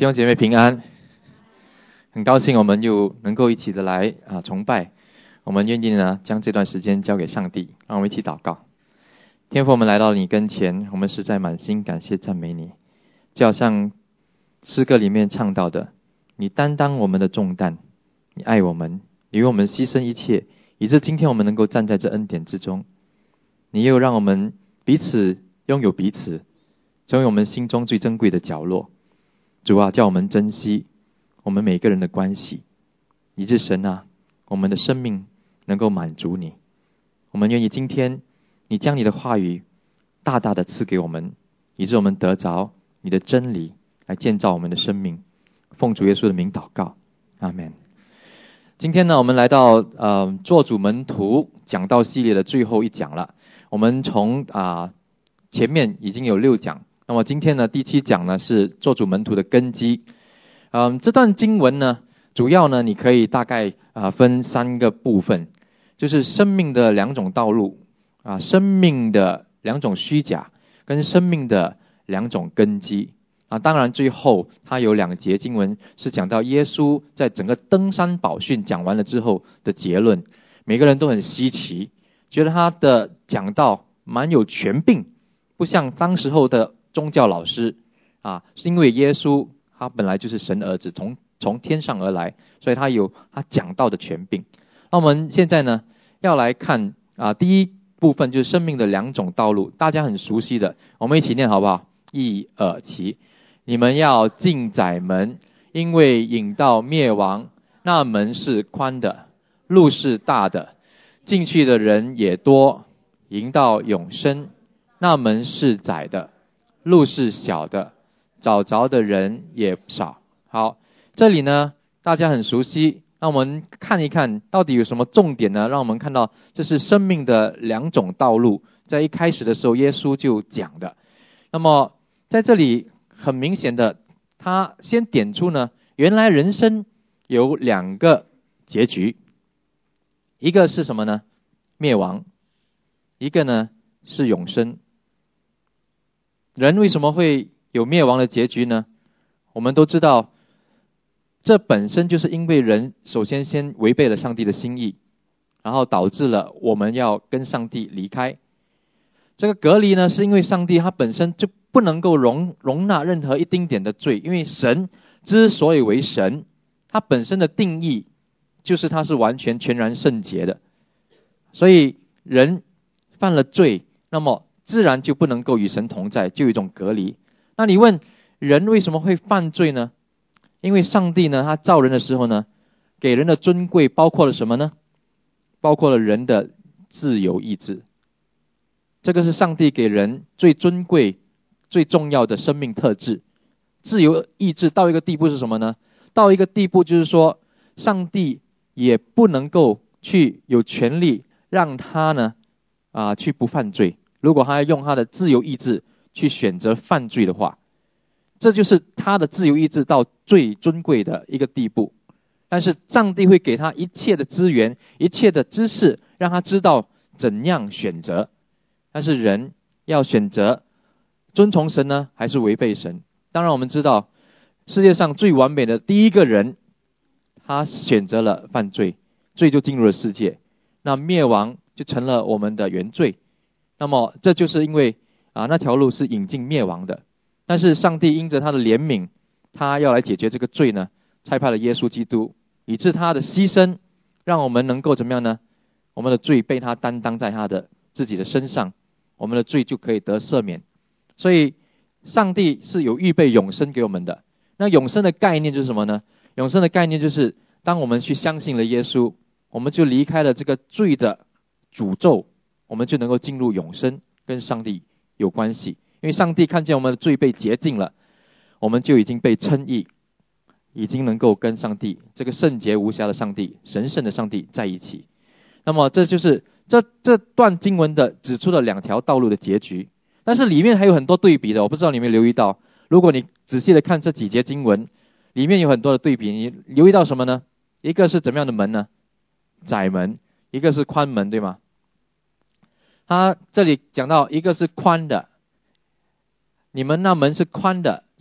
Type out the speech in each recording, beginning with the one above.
弟兄姐妹平安，很高兴我们又能够一起的来崇拜。我们愿意呢将这段时间交给上帝，让我们一起祷告。天父，我们来到你跟前，我们实在满心感谢赞美你，就好像诗歌里面唱到的，你担当我们的重担，你爱我们，你为我们牺牲一切，以致今天我们能够站在这恩典之中。你又让我们彼此拥有彼此，成为我们心中最珍贵的角落。主啊，叫我们珍惜我们每个人的关系，以致神啊，我们的生命能够满足你。我们愿意今天你将你的话语大大的赐给我们，以致我们得着你的真理来建造我们的生命。奉主耶稣的名祷告，阿们。今天呢，我们来到做主门徒讲道系列的最后一讲了。我们从前面已经有6讲，那么今天呢，第7讲呢是做主门徒的根基。这段经文呢，主要呢你可以大概分3个部分，就是生命的2种道路生命的2种虚假，跟生命的2种根基当然最后它有2节经文是讲到耶稣在整个登山宝训讲完了之后的结论。每个人都很稀奇，觉得他的讲道蛮有权柄，不像当时候的宗教老师是因为耶稣他本来就是神儿子，从天上而来，所以他有他讲道的权柄。那我们现在呢要来看第一部分，就是生命的2种道路，大家很熟悉的，我们一起念好不好？1、2、起。你们要进窄门，因为引到灭亡，那门是宽的，路是大的，进去的人也多；引到永生，那门是窄的，路是小的，找着的人也少。好，这里呢大家很熟悉，让我们看一看到底有什么重点呢？让我们看到这是生命的2种道路，在一开始的时候耶稣就讲的。那么在这里很明显的，他先点出呢，原来人生有2个结局，一个是什么呢？灭亡，一个呢是永生。人为什么会有灭亡的结局呢？我们都知道，这本身就是因为人首先违背了上帝的心意，然后导致了我们要跟上帝离开。这个隔离呢，是因为上帝他本身就不能够容纳任何一丁点的罪，因为神之所以为神，他本身的定义就是他是完全全然圣洁的，所以人犯了罪，那么自然就不能够与神同在，就有一种隔离。那你问人为什么会犯罪呢？因为上帝呢，他造人的时候呢，给人的尊贵包括了什么呢？包括了人的自由意志。这个是上帝给人最尊贵最重要的生命特质。自由意志到一个地步是什么呢？到一个地步就是说，上帝也不能够去有权利让他呢去不犯罪。如果他要用他的自由意志去选择犯罪的话，这就是他的自由意志到最尊贵的一个地步。但是上帝会给他一切的资源，一切的知识，让他知道怎样选择。但是人要选择遵从神呢，还是违背神？当然我们知道世界上最完美的第一个人，他选择了犯罪，罪就进入了世界，那灭亡就成了我们的原罪。那么这就是因为那条路是引进灭亡的。但是上帝因着他的怜悯，他要来解决这个罪呢，差派了耶稣基督，以致他的牺牲让我们能够怎么样呢？我们的罪被他担当在他的自己的身上，我们的罪就可以得赦免。所以上帝是有预备永生给我们的。那永生的概念就是什么呢？永生的概念就是当我们去相信了耶稣，我们就离开了这个罪的诅咒，我们就能够进入永生，跟上帝有关系。因为上帝看见我们的罪被洁净了，我们就已经被称义，已经能够跟上帝这个圣洁无瑕的上帝，神圣的上帝在一起。那么这就是这段经文的指出了2条道路的结局。但是里面还有很多对比的，我不知道你们留意到，如果你仔细的看这几节经文，里面有很多的对比，你留意到什么呢？一个是怎么样的门呢？窄门，一个是宽门，对吗？他这里讲到一个是宽的，你们那门是宽的，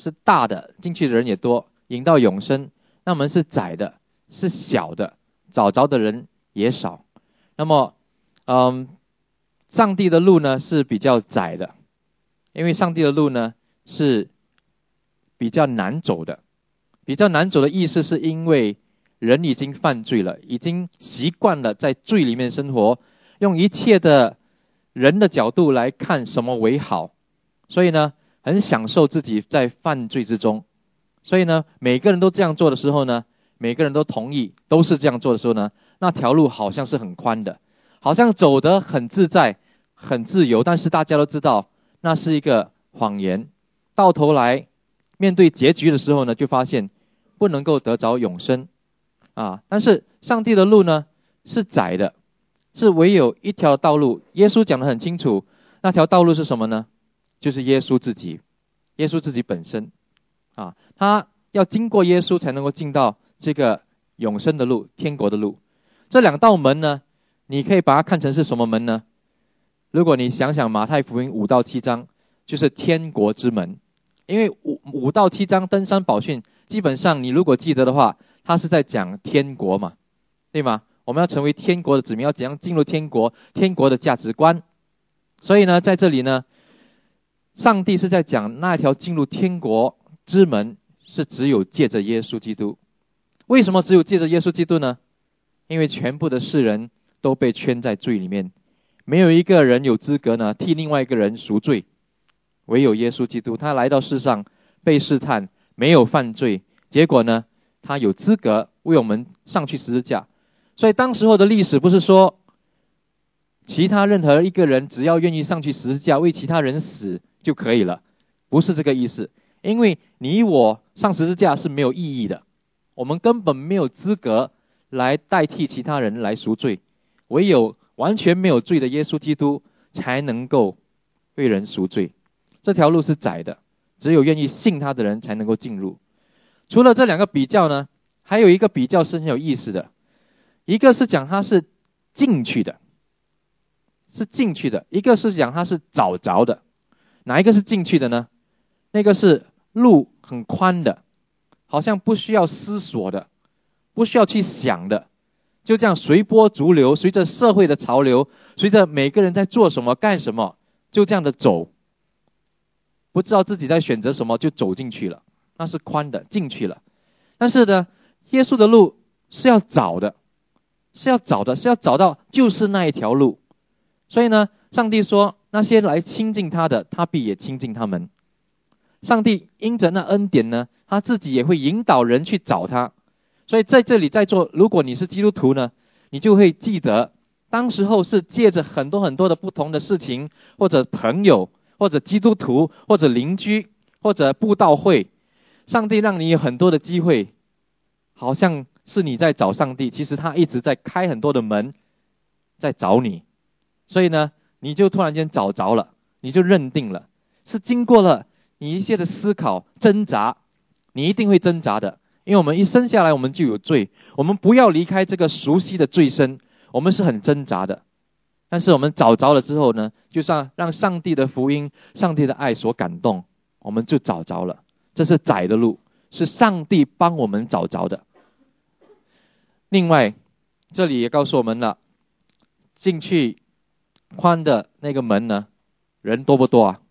是大的，进去的人也多，引到永生；那门是窄的，是小的，找着的人也少。那么，上帝的路呢是比较窄的，因为上帝的路呢是比较难走的。比较难走的意思是因为人已经犯罪了，已经习惯了在罪里面生活，用一切的人的角度来看什么为好，所以呢很享受自己在犯罪之中。所以呢每个人都这样做的时候呢，每个人都同意都是这样做的时候呢，那条路好像是很宽的，好像走得很自在很自由，但是大家都知道那是一个谎言。到头来面对结局的时候呢，就发现不能够得着永生啊。但是上帝的路呢是窄的，是唯有一条道路。耶稣讲得很清楚，那条道路是什么呢？就是耶稣自己，耶稣自己本身啊，他要经过耶稣才能够进到这个永生的路，天国的路。这两道门呢，你可以把它看成是什么门呢？如果你想想马太福音5到7章，就是天国之门。因为5到7章登山宝训，基本上你如果记得的话，它是在讲天国嘛，对吗？我们要成为天国的子民，要怎样进入天国，天国的价值观。所以呢，在这里呢，上帝是在讲那条进入天国之门是只有借着耶稣基督。为什么只有借着耶稣基督呢？因为全部的世人都被圈在罪里面，没有一个人有资格呢替另外一个人赎罪。唯有耶稣基督，他来到世上被试探，没有犯罪，结果呢他有资格为我们上去十字架。所以当时候的历史不是说其他任何一个人只要愿意上去十字架为其他人死就可以了，不是这个意思。因为你我上十字架是没有意义的，我们根本没有资格来代替其他人来赎罪，唯有完全没有罪的耶稣基督才能够为人赎罪。这条路是窄的，只有愿意信他的人才能够进入。除了这两个比较呢，还有一个比较是很有意思的，一个是讲他是进去的，是进去的，一个是讲他是找着的。哪一个是进去的呢？那个是路很宽的，好像不需要思索的，不需要去想的，就这样随波逐流，随着社会的潮流，随着每个人在做什么干什么，就这样的走，不知道自己在选择什么就走进去了，那是宽的，进去了。但是呢，耶稣的路是要找的，是要找到就是那一条路。所以呢，上帝说那些来亲近他的，他必也亲近他们。上帝因着那恩典呢，他自己也会引导人去找他。所以在这里在座，如果你是基督徒呢，你就会记得当时候是借着很多很多的不同的事情，或者朋友，或者基督徒，或者邻居，或者布道会，上帝让你有很多的机会，好像是你在找上帝，其实他一直在开很多的门在找你。所以呢，你就突然间找着了，你就认定了，是经过了你一些的思考挣扎，你一定会挣扎的。因为我们一生下来我们就有罪，我们不要离开这个熟悉的罪身，我们是很挣扎的。但是我们找着了之后呢，就让上帝的福音，上帝的爱所感动，我们就找着了。这是窄的路，是上帝帮我们找着的。另外这里也告诉我们了，进去宽的那个门呢，人多不多啊？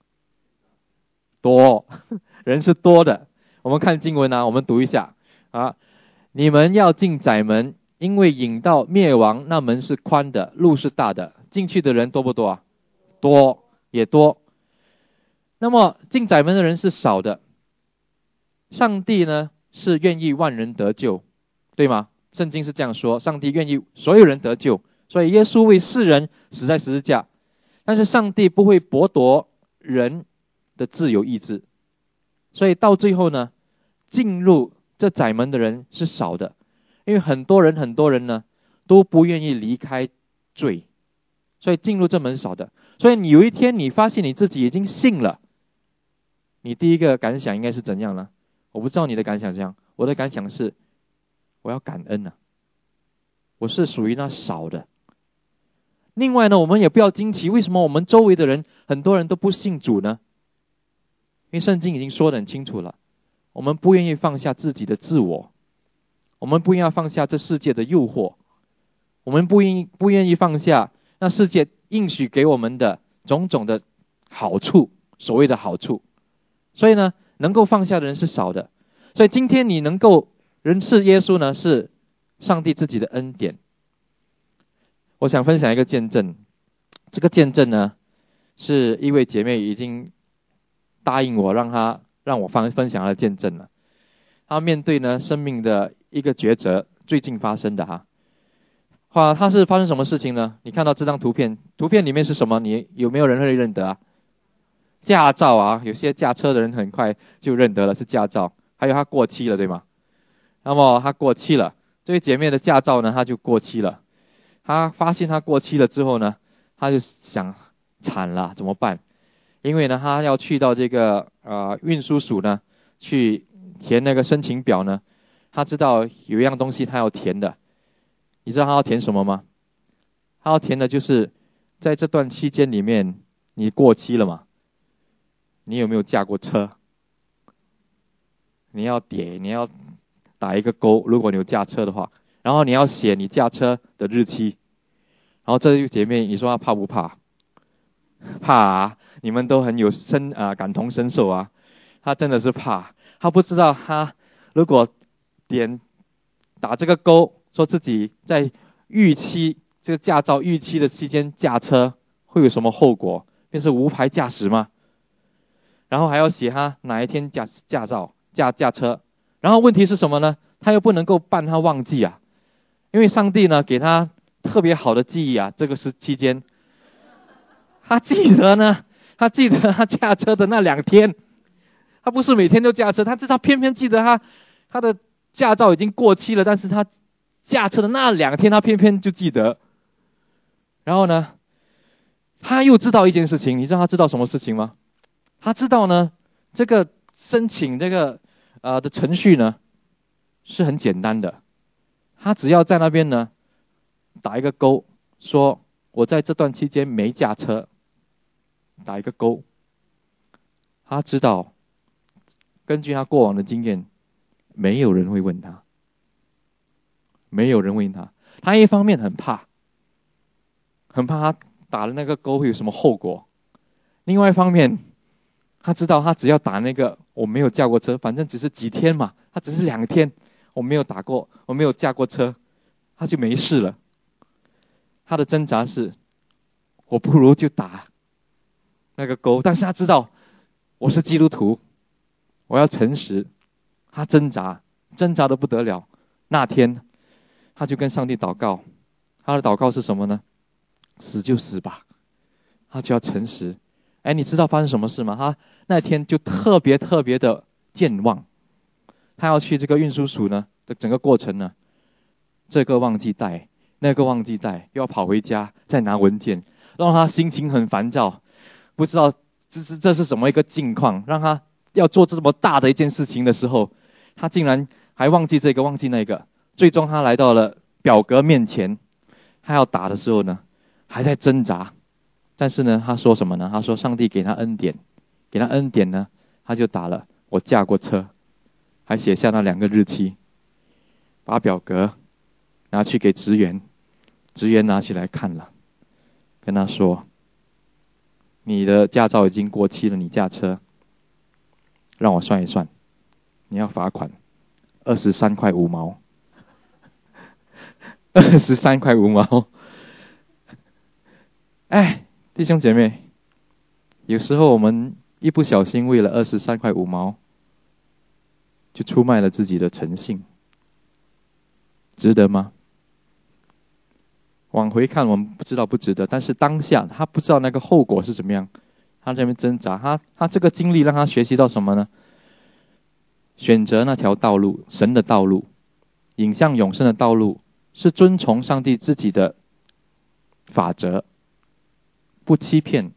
多，人是多的。我们看经文啊，我们读一下啊。你们要进窄门，因为引到灭亡那门是宽的，路是大的，进去的人多不多啊？多，也多。那么进窄门的人是少的。上帝呢是愿意万人得救，对吗？圣经是这样说，上帝愿意所有人得救，所以耶稣为世人死在十字架。但是上帝不会剥夺人的自由意志，所以到最后呢，进入这窄门的人是少的，因为很多人呢都不愿意离开罪，所以进入这门少的。所以你有一天你发现你自己已经信了，你第一个感想应该是怎样呢？我不知道你的感想怎样，我的感想是我要感恩啊，我是属于那少的。另外呢，我们也不要惊奇，为什么我们周围的人很多人都不信主呢？ 因为圣经已经说得很清楚了，我们不愿意放下自己的自我，我们不愿意放下这世界的诱惑，我们不愿意放下那世界应许给我们的种种的好处，所谓的好处。所以呢，能够放下的人是少的。所以今天你能够认识耶稣呢，是上帝自己的恩典。我想分享一个见证，这个见证呢，是一位姐妹已经答应我让我分享她的见证了。她面对呢生命的一个抉择，最近发生的她是发生什么事情呢？你看到这张图片里面是什么？你有没有人会认得驾照啊，有些驾车的人很快就认得了，是驾照。还有她过期了，对吗？那么她过期了，这位姐妹的驾照呢，她就过期了。她发现她过期了之后呢，她就想惨了，怎么办？因为呢，她要去到这个运输署呢，去填那个申请表呢。她知道有一样东西她要填的，你知道她要填什么吗？她要填的就是在这段期间里面，你过期了嘛？你有没有驾过车？你要打一个勾，如果你有驾车的话，然后你要写你驾车的日期。然后这位姐妹，你说她怕不怕？怕啊！你们都很有感同身受啊。她真的是怕，她不知道她如果打这个勾，说自己在这个驾照逾期的期间驾车会有什么后果？便是无牌驾驶吗？然后还要写他哪一天驾车，然后问题是什么呢？他又不能够办他忘记啊，因为上帝呢给他特别好的记忆啊，这个是期间，他记得他驾车的那2天，他不是每天都驾车，他偏偏记得他的驾照已经过期了，但是他驾车的那2天他偏偏就记得。然后呢，他又知道一件事情，你知道他知道什么事情吗？他知道呢，这个申请这个的程序呢是很简单的，他只要在那边呢打一个勾，说我在这段期间没驾车，打一个勾。他知道，根据他过往的经验，没有人会问他，没有人问他。他一方面很怕他打了那个勾会有什么后果，另外一方面他知道他只要打那个我没有驾过车，反正只是几天嘛，他只是2天，我没有驾过车，他就没事了。他的挣扎是，我不如就打那个勾，但是他知道我是基督徒，我要诚实。他挣扎得不得了。那天他就跟上帝祷告，他的祷告是什么呢？死就死吧，他就要诚实。你知道发生什么事吗？他那天就特别的健忘，他要去这个运输署呢的整个过程呢，这个忘记带，那个忘记带，又要跑回家再拿文件，让他心情很烦躁，不知道这是什么一个境况，让他要做这么大的一件事情的时候，他竟然还忘记这个忘记那个。最终他来到了表格面前，他要打的时候呢，还在挣扎。但是呢，他说什么呢？他说上帝给他恩典，呢，他就打了我驾过车，还写下那2个日期，把表格拿去给职员拿起来看了，跟他说，你的驾照已经过期了，你驾车，让我算一算，你要罚款23块5毛，23块5毛。弟兄姐妹，有时候我们一不小心为了23块5毛，就出卖了自己的诚信，值得吗？往回看我们不知道不值得，但是当下他不知道那个后果是怎么样，他在那边挣扎。他这个经历让他学习到什么呢？选择那条道路，神的道路，引向永生的道路，是遵从上帝自己的法则，不欺骗。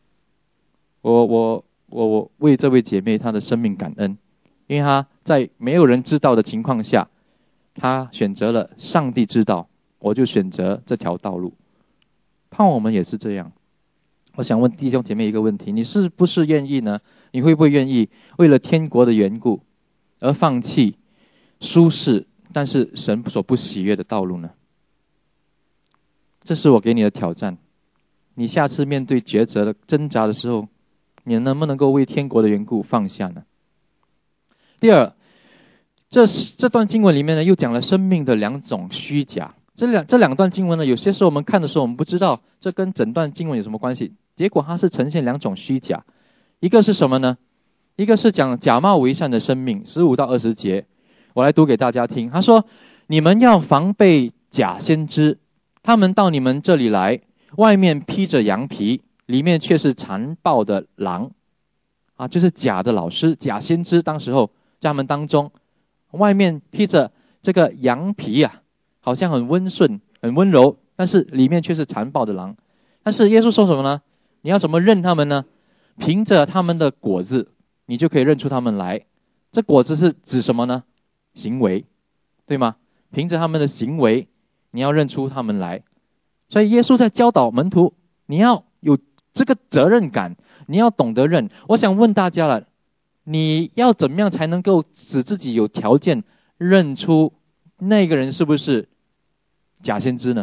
我为这位姐妹她的生命感恩，因为她在没有人知道的情况下，她选择了上帝知道，我就选择这条道路。盼望我们也是这样， 我想问弟兄姐妹一个问题，你是不是愿意呢？你会不会愿意为了天国的缘故而放弃舒适但是神所不喜悦的道路呢？这是我给你的挑战。你下次面对抉择的挣扎的时候，你能不能够为天国的缘故放下呢？第二，这段经文里面呢，又讲了生命的两种虚假。这两段经文呢，有些时候我们看的时候，我们不知道这跟整段经文有什么关系。结果它是呈现两种虚假，一个是什么呢？一个是讲假冒为善的生命，15到20节，我来读给大家听。他说：你们要防备假先知，他们到你们这里来，外面披着羊皮，里面却是残暴的狼。就是假的老师，假先知，当时候在他们当中，外面披着这个羊皮好像很温顺很温柔，但是里面却是残暴的狼。但是耶稣说什么呢？你要怎么认他们呢？凭着他们的果子你就可以认出他们来。这果子是指什么呢？行为，对吗？凭着他们的行为你要认出他们来。所以耶稣在教导门徒，你要有这个责任感，你要懂得认。我想问大家了，你要怎么样才能够使自己有条件认出那个人是不是假先知呢？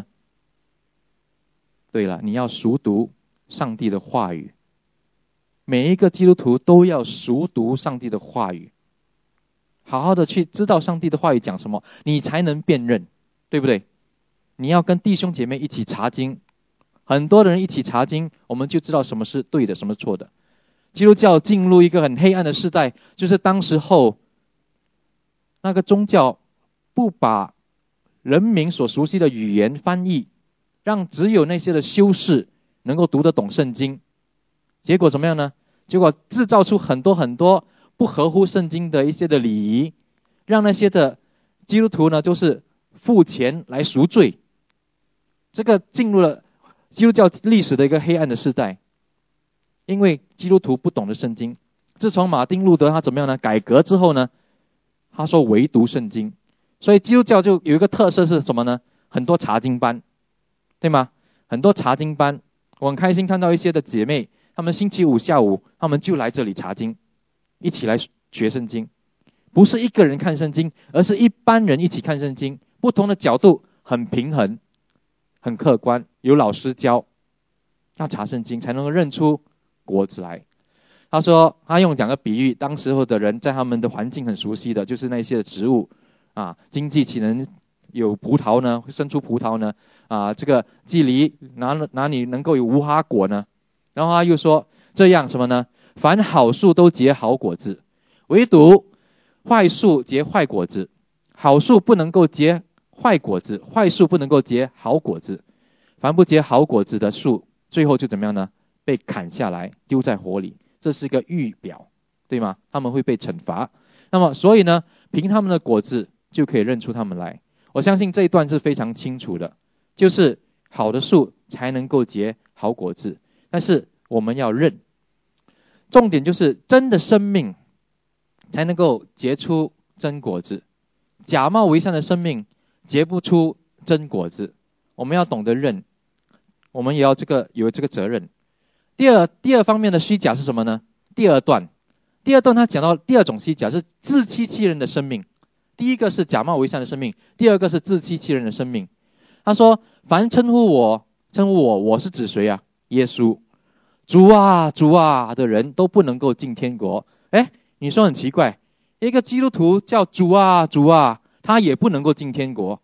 对了，你要熟读上帝的话语。每一个基督徒都要熟读上帝的话语，好好的去知道上帝的话语讲什么，你才能辨认，对不对？你要跟弟兄姐妹一起查经，很多的人一起查经，我们就知道什么是对的，什么是错的。基督教进入一个很黑暗的时代，就是当时候那个宗教不把人民所熟悉的语言翻译，让只有那些的修士能够读得懂圣经。结果怎么样呢？结果制造出很多很多不合乎圣经的一些的礼仪，让那些的基督徒呢就是付钱来赎罪。这个进入了基督教历史的一个黑暗的时代，因为基督徒不懂得圣经。自从马丁路德他怎么样呢？改革之后呢，他说唯独圣经。所以基督教就有一个特色是什么呢？很多查经班，对吗？很多查经班，我很开心看到一些的姐妹，他们星期五下午他们就来这里查经，一起来学圣经。不是一个人看圣经，而是一班人一起看圣经，不同的角度，很平衡很客观，有老师教。要查圣经才能够认出果子来。他说他用两个比喻，当时候的人在他们的环境很熟悉的就是那些植物经济岂能有葡萄呢？会生出葡萄呢？这个距离哪里能够有无花果呢？然后他又说这样什么呢？凡好树都结好果子，唯独坏树结坏果子。好树不能够结坏果子，坏树不能够结好果子。凡不结好果子的树，最后就怎么样呢？被砍下来丢在火里。这是一个预表，对吗？他们会被惩罚。那么所以呢，凭他们的果子就可以认出他们来。我相信这一段是非常清楚的，就是好的树才能够结好果子，但是我们要认。重点就是真的生命才能够结出真果子，假冒为善的生命结不出真果子。我们要懂得认，我们也要有这个责任。第二方面的虚假是什么呢？第二段他讲到第二种虚假是自欺欺人的生命。第一个是假冒为善的生命，第二个是自欺欺人的生命。他说凡称呼我是指谁耶稣，主啊主啊的人都不能够进天国。你说很奇怪，一个基督徒叫主啊主啊，他也不能够进天国。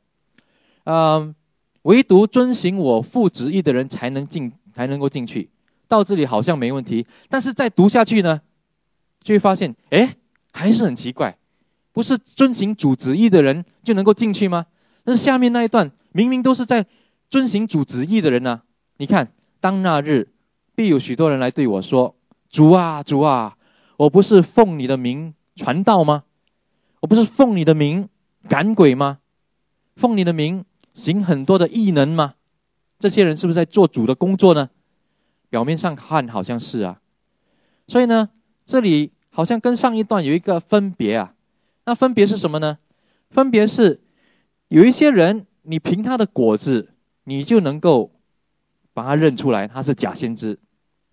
唯独遵行我父旨意的人才能够进去。到这里好像没问题，但是再读下去呢，就会发现还是很奇怪。不是遵行主旨意的人就能够进去吗？但是下面那一段明明都是在遵行主旨意的人你看，当那日必有许多人来对我说，主啊主啊，我不是奉你的名传道吗？我不是奉你的名赶鬼吗？奉你的名行很多的异能吗？这些人是不是在做主的工作呢？表面上看好像是所以呢，这里好像跟上一段有一个分别那分别是什么呢？分别是有一些人，你凭他的果子，你就能够把他认出来他是假先知。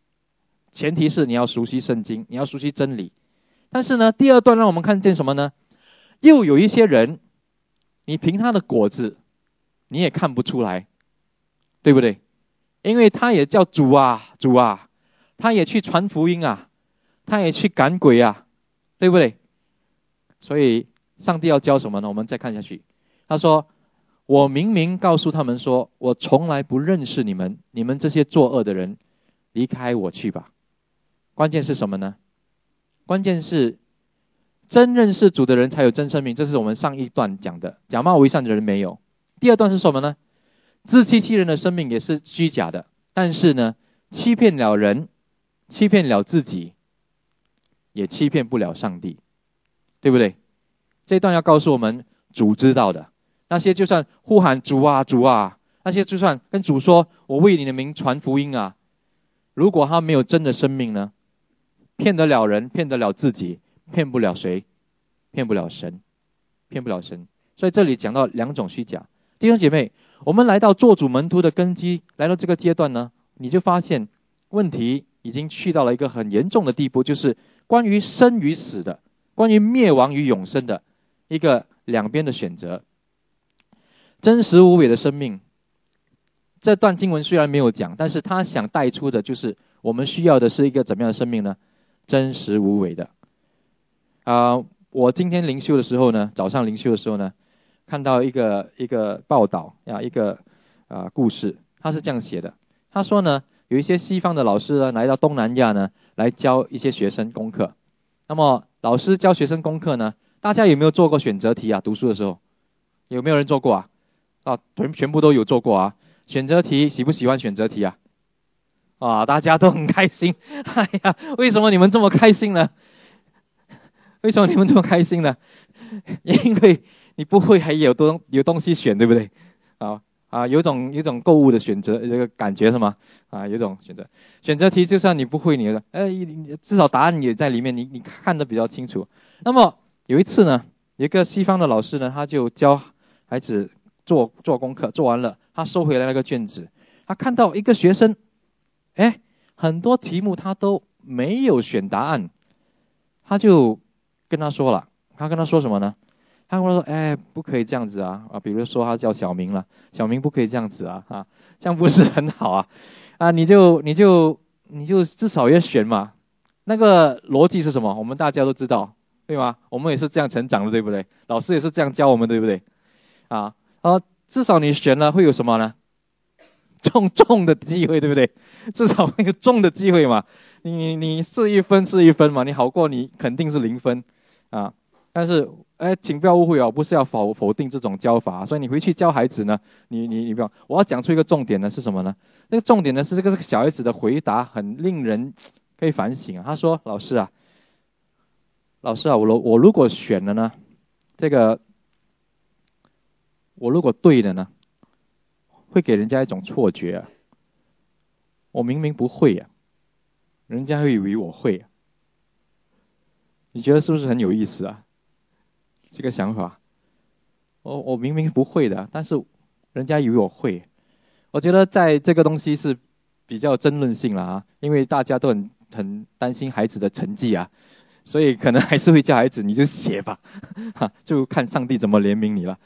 前提是你要熟悉圣经，你要熟悉真理。但是呢，第二段让我们看见什么呢？又有一些人，你凭他的果子，你也看不出来，对不对？因为他也叫主啊，主啊，他也去传福音啊，他也去赶鬼啊，对不对？所以上帝要教什么呢？我们再看下去。他说，我明明告诉他们说，我从来不认识你们，你们这些作恶的人，离开我去吧。关键是什么呢？关键是真认识主的人才有真生命，这是我们上一段讲的，假冒为善的人没有。第二段是什么呢？自欺欺人的生命也是虚假的，但是呢，欺骗了人，欺骗了自己，也欺骗不了上帝，对不对？这一段要告诉我们，主知道的，那些就算呼喊主啊主啊，那些就算跟主说我为你的名传福音啊，如果他没有真的生命呢，骗得了人，骗得了自己，骗不了谁？骗不了神，骗不了神。所以这里讲到两种虚假。弟兄姐妹，我们来到做主门徒的根基，来到这个阶段呢，你就发现问题已经去到了一个很严重的地步，就是关于生与死的，关于灭亡与永生的一个两边的选择。真实无伪的生命，这段经文虽然没有讲，但是他想带出的就是我们需要的是一个怎么样的生命呢？真实无伪的。我今天灵修的时候呢，早上灵修的时候呢，看到一个报道啊，一个故事，他是这样写的。他说呢，有一些西方的老师呢，来到东南亚呢，来教一些学生功课。那么老师教学生功课呢，大家有没有做过选择题啊？读书的时候有没有人做过啊？全部都有做过啊。选择题喜不喜欢选择题啊？大家都很开心。哎呀，为什么你们这么开心呢？为什么你们这么开心呢？因为你不会还有东西选，对不对？有种购物的选择这个感觉是吗？有种选择题，就算你不会，至少答案也在里面，你看得比较清楚。那么有一次呢，有一个西方的老师呢，他就教孩子做功课，做完了，他收回来那个卷子，他看到一个学生，很多题目他都没有选答案，他就跟他说了，他跟他说什么呢？他跟我说，不可以这样子比如说他叫小明了，小明不可以这样子这样不是很好你就至少要选嘛。那个逻辑是什么？我们大家都知道，对吗？我们也是这样成长的，对不对？老师也是这样教我们，对不对？至少你选了会有什么呢？中的机会，对不对？至少会有中的机会嘛。你是一分是一分嘛，你好过你肯定是0分但是请不要误会不是要否定这种教法所以你回去教孩子呢，你不要，我要讲出一个重点呢是什么呢？那个重点呢是这个小孩子的回答很令人可以反省他说老师啊，我如果选了呢，这个我如果对了呢，会给人家一种错觉我明明不会人家会以为我会你觉得是不是很有意思这个想法？我明明不会的，但是人家以为我会。我觉得在这个东西是比较争论性了因为大家都很担心孩子的成绩所以可能还是会叫孩子你就写吧就看上帝怎么怜悯你了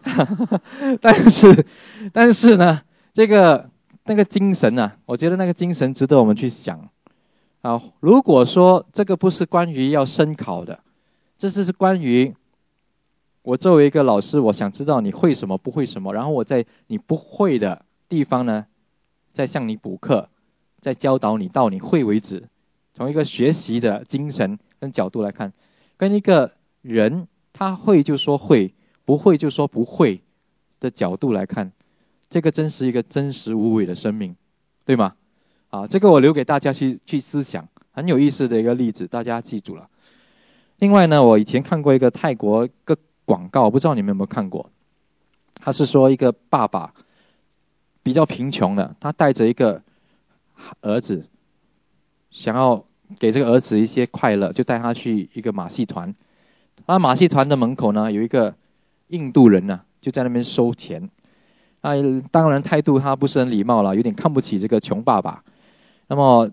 但是呢，那个精神我觉得那个精神值得我们去想如果说这个不是关于要升考的，这是关于我作为一个老师，我想知道你会什么不会什么，然后我在你不会的地方呢，再向你补课，再教导你到你会为止。从一个学习的精神跟角度来看，跟一个人他会就说会，不会就说不会的角度来看，这个真是一个真实无伪的生命，对吗？这个我留给大家去思想，很有意思的一个例子，大家记住了。另外呢，我以前看过一个泰国一个广告，不知道你们有没有看过？他是说一个爸爸比较贫穷的，他带着一个儿子，想要给这个儿子一些快乐，就带他去一个马戏团。马戏团的门口呢，有一个印度人就在那边收钱。当然态度他不是很礼貌了，有点看不起这个穷爸爸。那么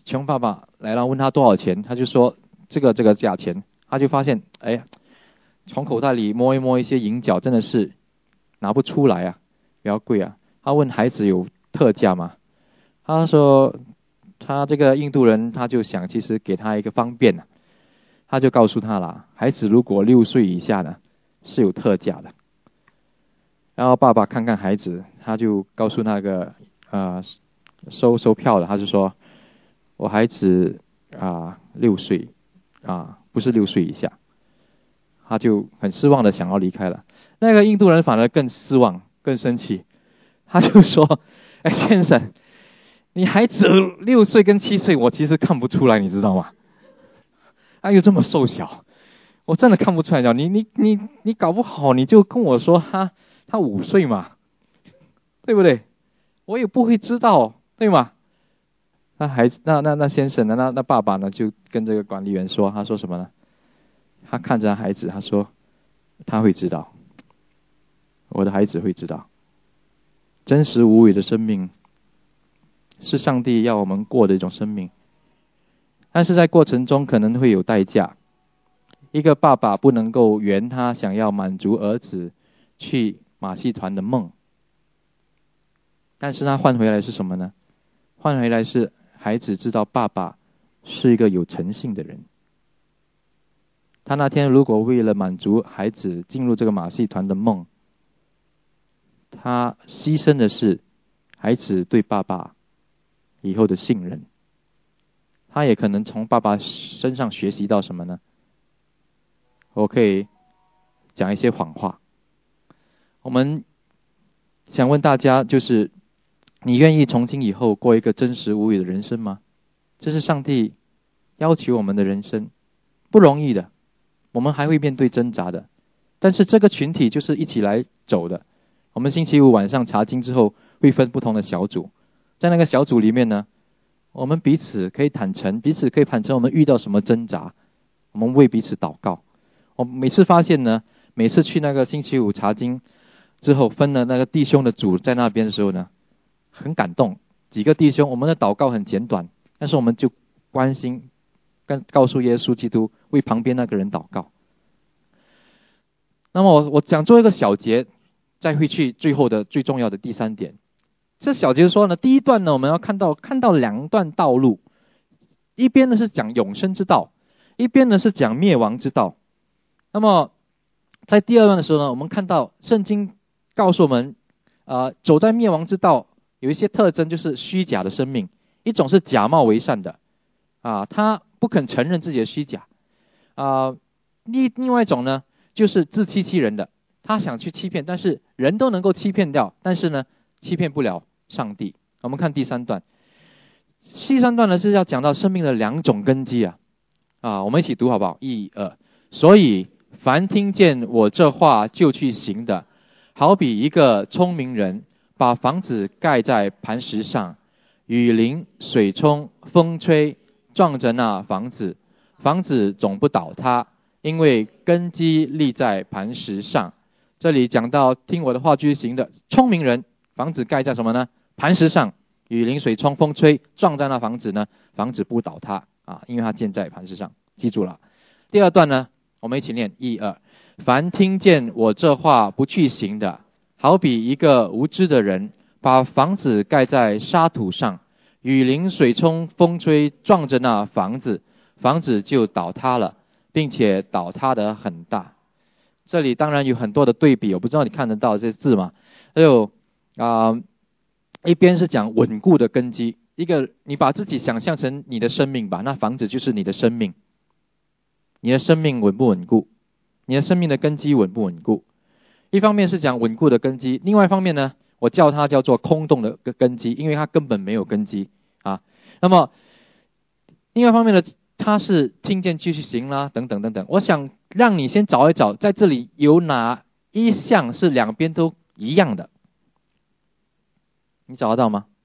穷爸爸来了问他多少钱，他就说这个价钱，他就发现从口袋里摸一摸一些银角，真的是拿不出来啊，比较贵啊。他问孩子有特价吗？他说他这个印度人他就想其实给他一个方便啊，他就告诉他了，孩子如果6岁以下呢是有特价的。然后爸爸看看孩子，他就告诉那个收票的，他就说我孩子6岁不是6岁以下。他就很失望的想要离开了。那个印度人反而更失望更生气，他就说先生，你孩子6岁跟7岁我其实看不出来，你知道吗？他又这么瘦小，我真的看不出来。你搞不好你就跟我说他5岁嘛，对不对？我也不会知道，对吗？那先生呢，那爸爸呢就跟这个管理员说，他说什么呢？他看着孩子，他说他会知道，我的孩子会知道。真实无伪的生命是上帝要我们过的一种生命，但是在过程中可能会有代价。一个爸爸不能够圆他想要满足儿子去马戏团的梦，但是他换回来是什么呢？换回来是孩子知道爸爸是一个有诚信的人。他那天如果为了满足孩子进入这个马戏团的梦，他牺牲的是孩子对爸爸以后的信任，他也可能从爸爸身上学习到什么呢？我可以讲一些谎话。我们想问大家，就是你愿意从今以后过一个真实无伪的人生吗？这是上帝要求我们的人生，不容易的，我们还会面对挣扎的。但是这个群体就是一起来走的。我们星期五晚上查经之后，会分不同的小组，在那个小组里面呢，我们彼此可以坦诚，彼此可以坦诚我们遇到什么挣扎，我们为彼此祷告。我每次发现呢，每次去那个星期五查经之后，分了那个弟兄的组在那边的时候呢，很感动。几个弟兄，我们的祷告很简短，但是我们就关心，告诉耶稣基督，为旁边那个人祷告。那么我讲做一个小结，再会去最后的最重要的第3点。这小节说呢，第一段呢，我们要看到2段道路，一边呢是讲永生之道，一边呢是讲灭亡之道。那么在第2段的时候呢，我们看到圣经告诉我们，走在灭亡之道有一些特征，就是虚假的生命。一种是假冒为善的，他不肯承认自己的虚假。另外一种呢，就是自欺欺人的，他想去欺骗，但是人都能够欺骗掉，但是呢，欺骗不了上帝。我们看第3段，第3段呢是要讲到生命的2种根基我们一起读好不好？1、2。所以凡听见我这话就去行的，好比一个聪明人把房子盖在磐石上，雨淋水冲风吹，撞着那房子，房子总不倒塌，因为根基立在磐石上。这里讲到听我的话去行的聪明人，房子盖在什么呢？磐石上，雨淋水冲风吹，撞在那房子呢，房子不倒塌因为它建在磐石上。记住了。第2段呢，我们一起念1、2。凡听见我这话不去行的，好比一个无知的人把房子盖在沙土上，雨淋水冲风吹，撞着那房子，房子就倒塌了，并且倒塌得很大。这里当然有很多的对比，我不知道你看得到这些字吗？还有一边是讲稳固的根基，一个你把自己想象成你的生命吧，那房子就是你的生命。你的生命稳不稳固？你的生命的根基稳不稳固？一方面是讲稳固的根基，另外一方面呢，我叫它叫做空洞的根基，因为它根本没有根基那么另外一方面呢，它是听见就去行啦，等等等等。我想让你先找一找，在这里有哪一项是两边都一样的？你找得到吗？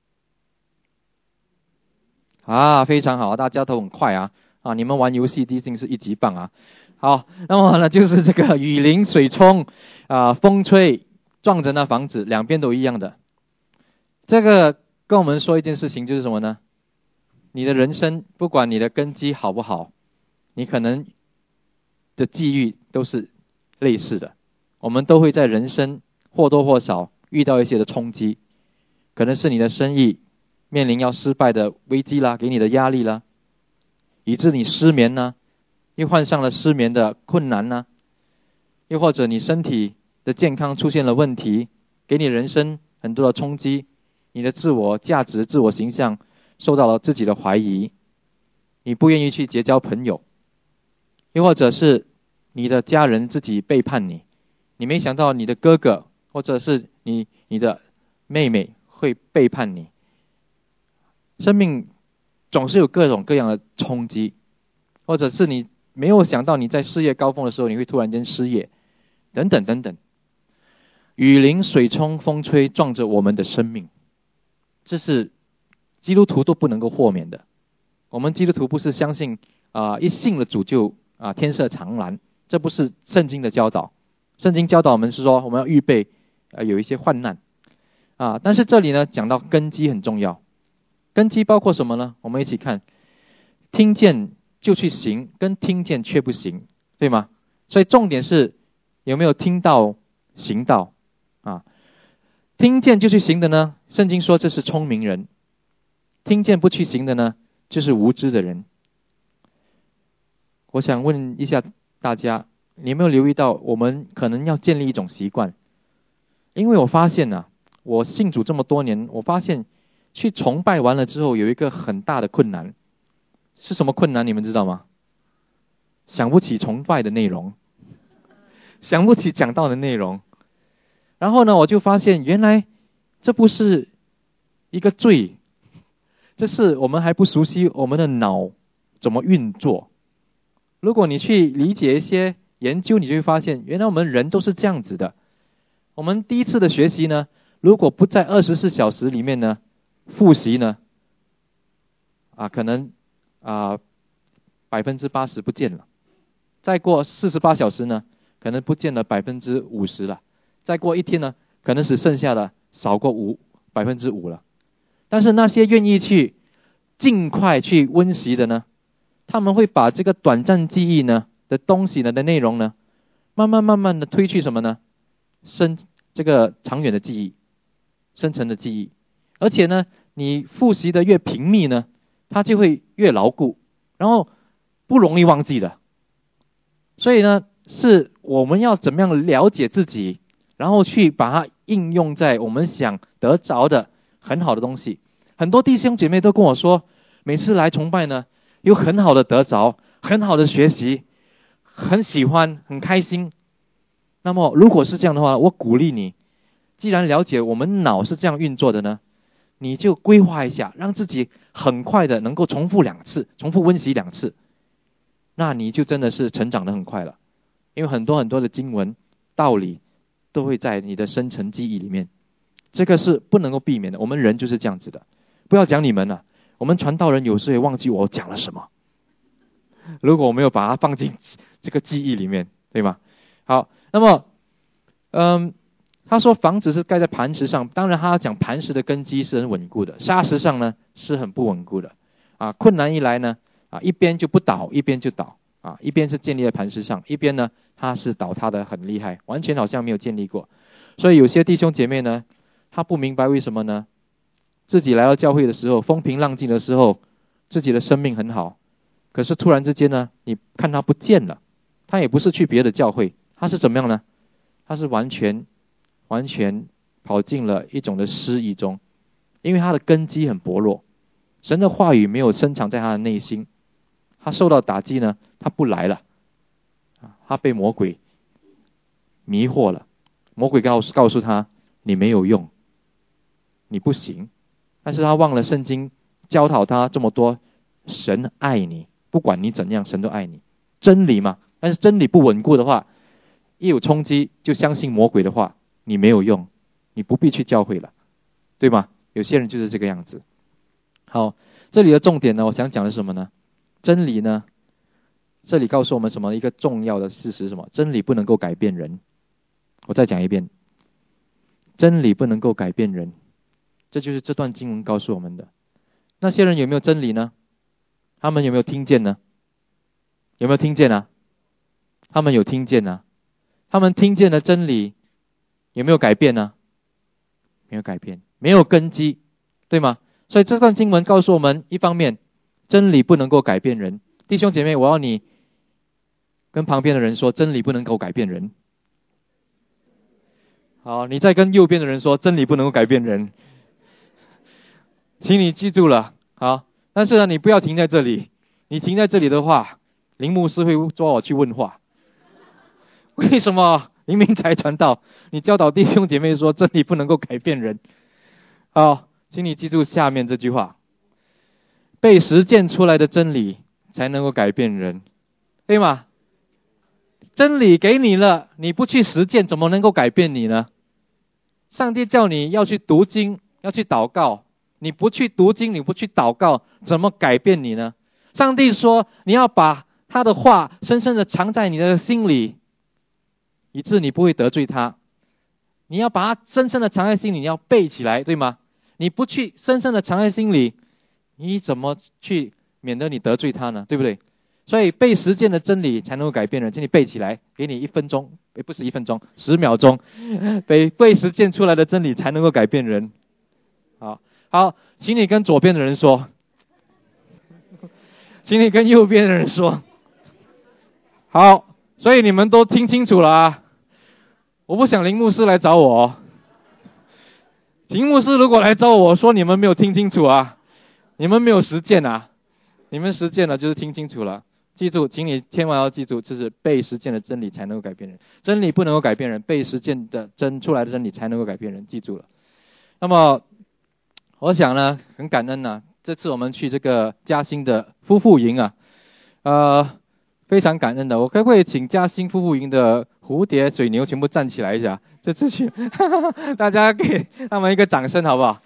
非常好，大家都很快你们玩游戏毕竟是1级棒好，那么呢就是这个雨淋水冲风吹撞着那房子，两边都一样的。这个跟我们说一件事情，就是什么呢？ 你的人生，不管你的根基好不好，你可能的际遇都是类似的。我们都会在人生或多或少遇到一些的冲击，可能是你的生意面临要失败的危机啦，给你的压力啦，以致你失眠呢，又患上了失眠的困难呢，又或者你身体的健康出现了问题，给你人生很多的冲击，你的自我价值、自我形象受到了自己的怀疑，你不愿意去结交朋友，又或者是你的家人自己背叛你，你没想到你的哥哥或者是你的妹妹会背叛你。生命总是有各种各样的冲击，或者是你没有想到你在事业高峰的时候你会突然间失业，等等等等。雨淋水冲风吹撞着我们的生命，这是基督徒都不能够豁免的。我们基督徒不是相信一信了主就天色常蓝，这不是圣经的教导。圣经教导我们是说我们要预备有一些患难但是这里呢讲到根基很重要。根基包括什么呢？我们一起看，听见就去行，跟听见却不行，对吗？所以重点是有没有听到行道听见就去行的呢，圣经说这是聪明人；听见不去行的呢，就是无知的人。我想问一下大家，你有没有留意到我们可能要建立一种习惯？因为我发现我信主这么多年，我发现去崇拜完了之后有一个很大的困难。是什么困难你们知道吗？想不起崇拜的内容，想不起讲道的内容。然后呢，我就发现原来这不是一个罪，这是我们还不熟悉我们的脑怎么运作。如果你去理解一些研究，你就会发现原来我们人都是这样子的。我们第一次的学习呢，如果不在24小时里面呢复习呢可能80%不见了。再过48小时呢，可能不见了50%了。再过一天呢，可能只剩下的少过5%了。但是那些愿意去尽快去温习的呢，他们会把这个短暂记忆呢的东西呢的内容呢，慢慢的推去什么呢？这个长远的记忆，深层的记忆。而且呢，你复习的越频密呢，它就会越牢固，然后不容易忘记的。所以呢，是我们要怎么样了解自己，然后去把它应用在我们想得着的很好的东西。很多弟兄姐妹都跟我说，每次来崇拜呢，有很好的得着，很好的学习，很喜欢，很开心。那么如果是这样的话，我鼓励你，既然了解我们脑是这样运作的呢，你就规划一下，让自己很快的能够重复温习2次，那你就真的是成长得很快了。因为很多的经文道理都会在你的深层记忆里面，这个是不能够避免的。我们人就是这样子的。不要讲你们了，我们传道人有时也忘记我讲了什么，如果我没有把它放进这个记忆里面，对吗？好，那么他说房子是盖在磐石上，当然他讲磐石的根基是很稳固的，沙石上呢是很不稳固的困难一来呢一边就不倒，一边就倒一边是建立在磐石上，一边呢它是倒塌的很厉害，完全好像没有建立过。所以有些弟兄姐妹呢，他不明白为什么呢？自己来到教会的时候，风平浪静的时候，自己的生命很好，可是突然之间呢，你看他不见了，他也不是去别的教会，他是怎么样呢？他是完全跑进了一种的失意中，因为他的根基很薄弱，神的话语没有深藏在他的内心，他受到打击呢，他不来了他被魔鬼迷惑了，魔鬼告诉他你没有用，你不行。但是他忘了圣经教导他这么多，神爱你，不管你怎样，神都爱你，真理嘛。但是真理不稳固的话，一有冲击就相信魔鬼的话，你没有用，你不必去教会了，对吗？有些人就是这个样子。好，这里的重点呢，我想讲的是什么呢？真理呢，这里告诉我们什么？一个重要的事实是什么？真理不能够改变人。我再讲一遍，真理不能够改变人，这就是这段经文告诉我们的。那些人有没有真理呢？ 他们有没有听见呢？有没有听见啊？他们有听见啊。他们听见的真理有没有改变呢？没有改变，没有根基，对吗？所以这段经文告诉我们，一方面真理不能够改变人。弟兄姐妹，我要你跟旁边的人说，真理不能够改变人。好，你再跟右边的人说，真理不能够改变人。请你记住了，好。但是呢，你不要停在这里。你停在这里的话，林牧师会抓我去问话。为什么明明才传道，你教导弟兄姐妹说真理不能够改变人？好，请你记住下面这句话：被实践出来的真理才能够改变人，对吗？真理给你了，你不去实践，怎么能够改变你呢？上帝叫你要去读经，要去祷告，你不去读经，你不去祷告，怎么改变你呢？上帝说你要把他的话深深的藏在你的心里，以致你不会得罪他。你要把它深深的藏在心里，你要背起来，对吗？你不去深深的藏在心里，你怎么去免得你得罪他呢？对不对？所以被实践的真理才能够改变人，请你背起来，给你1分钟，不是1分钟，10秒钟，被实践出来的真理才能够改变人。好，请你跟左边的人说，请你跟右边的人说。好，所以你们都听清楚了啊！我不想林牧师来找我。林牧师如果来找我说你们没有听清楚啊，你们没有实践啊，你们实践了就是听清楚了。记住，请你千万要记住，这是被实践的真理才能够改变人。真理不能够改变人，被实践的出来的真理才能够改变人，记住了。那么我想呢，很感恩啊，这次我们去这个嘉兴的夫妇营啊，非常感恩的。我可不可以请嘉兴夫妇营的蝴蝶、水牛全部站起来一下？这次去大家给他们一个掌声好不好？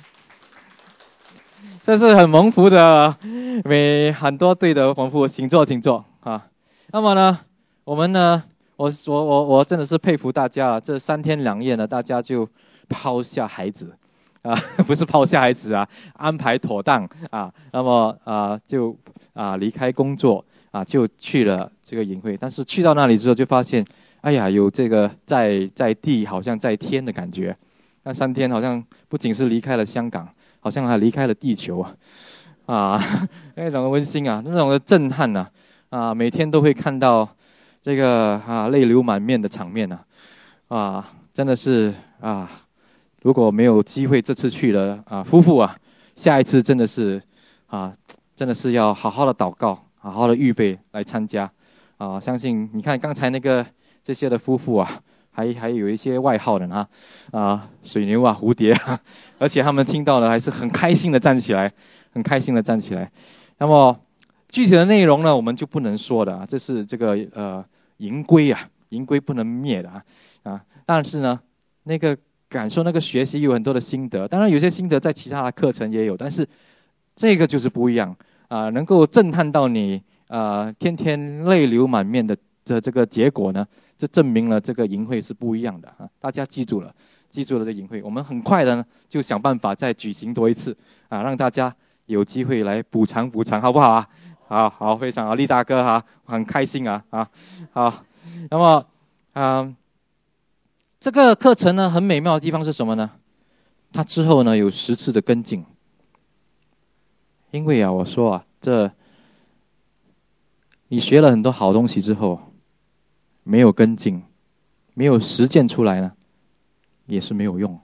这是很蒙福的，很多对的蒙福，请坐啊。那么呢，我们呢，我真的是佩服大家啊，这3天2夜呢，大家就抛下孩子啊，不是抛下孩子啊，安排妥当啊，那么就离开工作啊，就去了这个营会。但是去到那里之后，就发现，哎呀，有这个在地好像在天的感觉。那3天好像不仅是离开了香港，好像还离开了地球那种温馨啊，那种的震撼每天都会看到这个泪流满面的场面真的是如果没有机会这次去了夫妇下一次真的是真的是要好好的祷告，好好的预备来参加相信你看刚才这些的夫妇还有一些外号的水牛蝴蝶而且他们听到了还是很开心的站起来，很开心的站起来。那么具体的内容呢，我们就不能说的这是这个营规营规不能灭的但是呢，那个感受那个学习有很多的心得，当然有些心得在其他的课程也有，但是这个就是不一样能够震撼到你天天泪流满面的这个结果呢，这证明了这个营会是不一样的大家记住了这营会，我们很快的呢就想办法再举行多一次让大家有机会来补偿，好不好好，非常好，力大哥很开心好，那么这个课程呢很美妙的地方是什么呢？它之后呢有10次的跟进，因为我说这你学了很多好东西之后，没有跟进，没有实践出来呢，也是没有用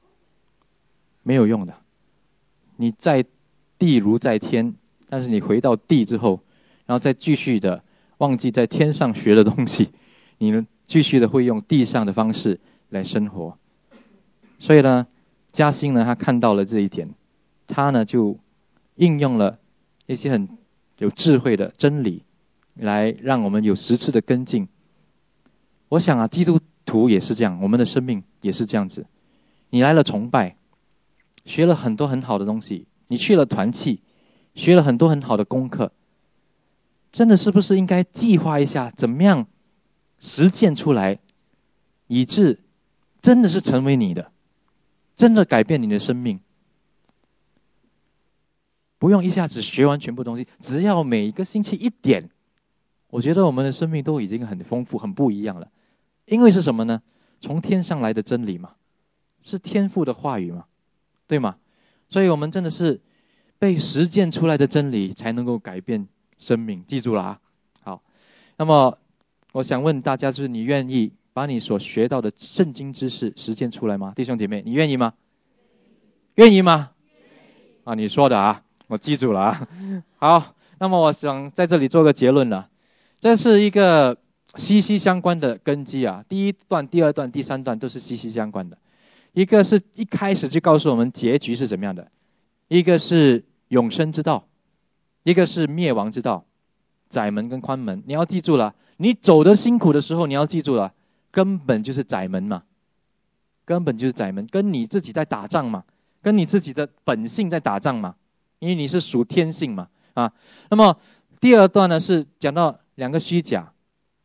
的。你在地如在天，但是你回到地之后，然后再继续的忘记在天上学的东西，你呢继续的会用地上的方式来生活。所以呢，嘉兴呢他看到了这一点，他呢就应用了一些很有智慧的真理，来让我们有10次的跟进。我想基督徒也是这样，我们的生命也是这样子。你来了崇拜，学了很多很好的东西，你去了团契，学了很多很好的功课，真的是不是应该计划一下怎么样实践出来，以致真的是成为你的，真的改变你的生命。 不用一下子学完全部东西，只要每个星期一点，我觉得我们的生命都已经很丰富、很不一样了。因为是什么呢？从天上来的真理嘛，是天父的话语嘛，对吗？所以我们真的是被实践出来的真理才能够改变生命，记住了啊。好，那么我想问大家，就是你愿意把你所学到的圣经知识实践出来吗？弟兄姐妹，你愿意吗？愿意吗？啊，你说的啊，我记住了啊。好，那么我想在这里做个结论了，这是一个息息相关的根基啊。第一段、第二段、第三段都是息息相关的。一个是一开始就告诉我们结局是怎么样的，一个是永生之道，一个是灭亡之道，窄门跟宽门。你要记住了，你走得辛苦的时候，你要记住了，根本就是窄门嘛，根本就是窄门，跟你自己在打仗嘛，跟你自己的本性在打仗嘛，因为你是属天性嘛啊。那么第二段呢是讲到两个虚假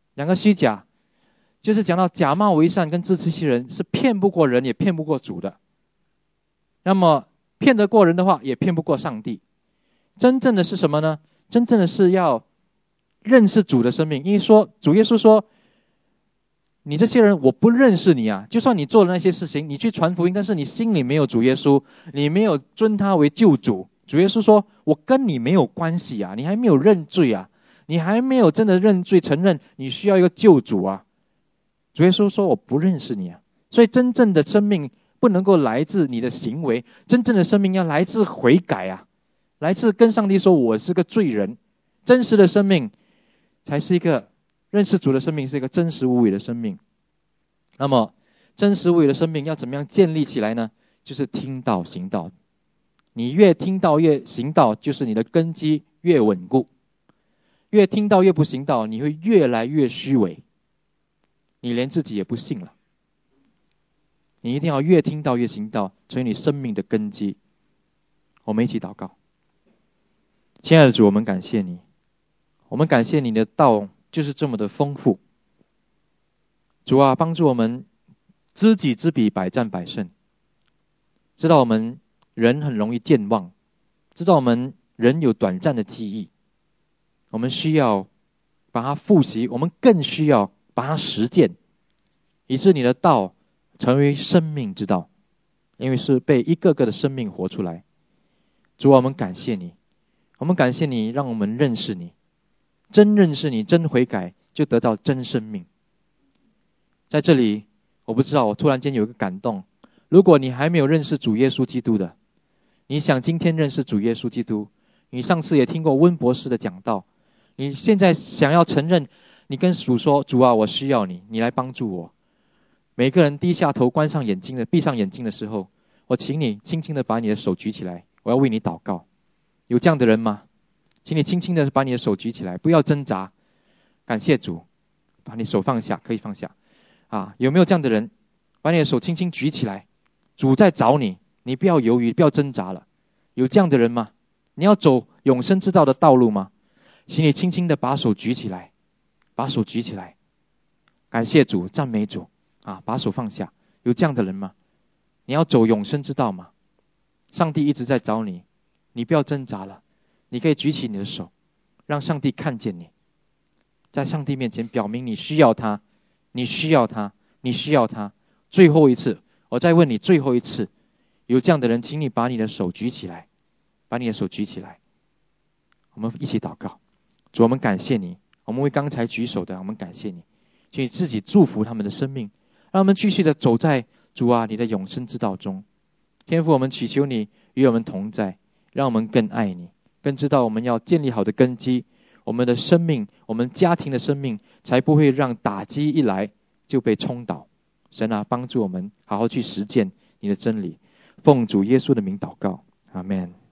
就是讲到假冒为善跟自欺欺人，是骗不过人也骗不过主的。那么骗得过人的话，也骗不过上帝。真正的是什么呢？真正的是要认识主的生命。因为说主耶稣说，你这些人我不认识你啊，就算你做了那些事情，你去传福音，但是你心里没有主耶稣，你没有尊他为救主。主耶稣说，我跟你没有关系啊，你还没有认罪啊，你还没有真的认罪承认你需要一个救主啊。主耶稣说，我不认识你啊。所以真正的生命不能够来自你的行为，真正的生命要来自悔改啊，来自跟上帝说我是个罪人。真实的生命才是一个认识主的生命，是一个真实无伪的生命。那么真实无伪的生命要怎么样建立起来呢？就是听道行道。你越听道越行道，就是你的根基越稳固。越听道越不行道，你会越来越虚伪，你连自己也不信了。你一定要越听道越行道，成为你生命的根基。我们一起祷告。亲爱的主，我们感谢你，我们感谢你的道就是这么的丰富。主啊，帮助我们知己知彼，百战百胜。知道我们人很容易健忘，知道我们人有短暂的记忆，我们需要把它复习，我们更需要把它实践，以致你的道成为生命之道，因为是被一个个的生命活出来。主啊，我们感谢你，我们感谢你让我们认识你，真认识你，真悔改，就得到真生命。在这里我不知道，我突然间有一个感动，如果你还没有认识主耶稣基督的，你想今天认识主耶稣基督，你上次也听过温博士的讲道，你现在想要承认，你跟主说，主啊，我需要你，你来帮助我。每个人低下头，关上眼睛的，闭上眼睛的时候，我请你轻轻的把你的手举起来，我要为你祷告。有这样的人吗？请你轻轻的把你的手举起来，不要挣扎。感谢主，把你手放下，可以放下啊。有没有这样的人？把你的手轻轻举起来，主在找你，你不要犹豫，不要挣扎了。有这样的人吗？你要走永生之道的道路吗？请你轻轻的把手举起来，把手举起来。感谢主，赞美主啊！把手放下。有这样的人吗？你要走永生之道吗？上帝一直在找你，你不要挣扎了，你可以举起你的手，让上帝看见你，在上帝面前表明你需要他，你需要他，你需要他。最后一次，我再问你最后一次，有这样的人，请你把你的手举起来，把你的手举起来。我们一起祷告。主，我们感谢你，我们为刚才举手的，我们感谢你，请你自己祝福他们的生命，让我们继续的走在主啊你的永生之道中。天父，我们祈求你与我们同在，让我们更爱你，更知道我们要建立好的根基，我们的生命，我们家庭的生命才不会让打击一来就被冲倒。神啊，帮助我们好好去实践你的真理，奉主耶稣的名祷告，阿们。